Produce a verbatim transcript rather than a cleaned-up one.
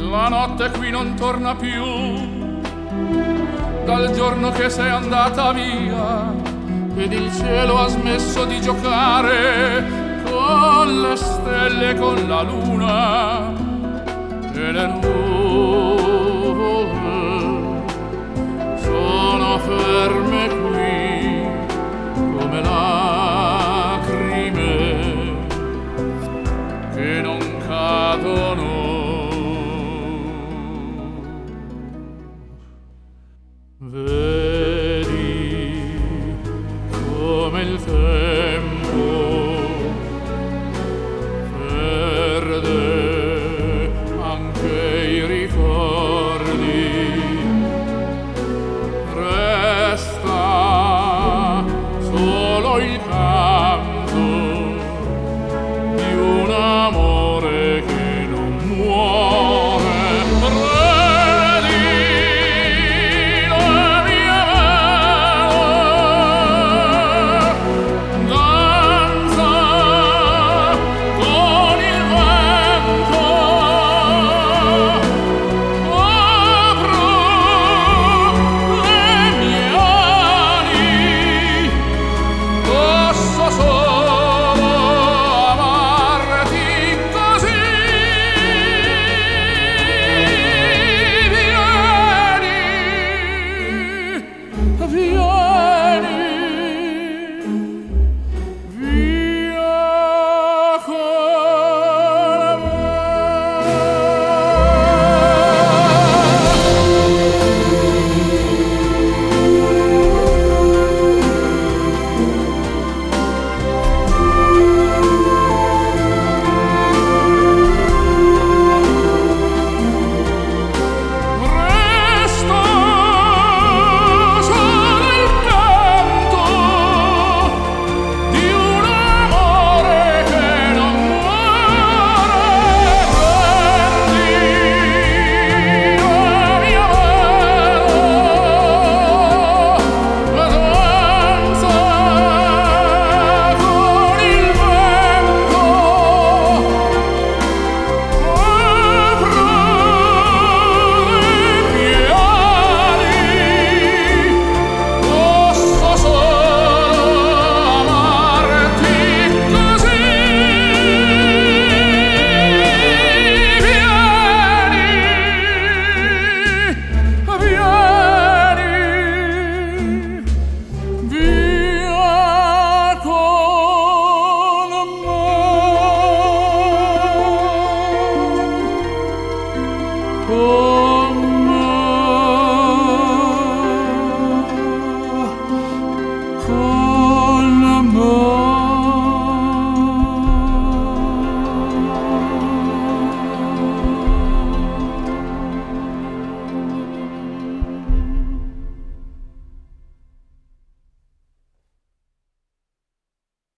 La notte qui non torna più, dal giorno che sei andata via, ed il cielo ha smesso di giocare con le stelle e con la luna, e le nuvole sono ferme qui come lacrime che non cadono. Vedi come il tempo perde anche i ricordi, resta solo il campo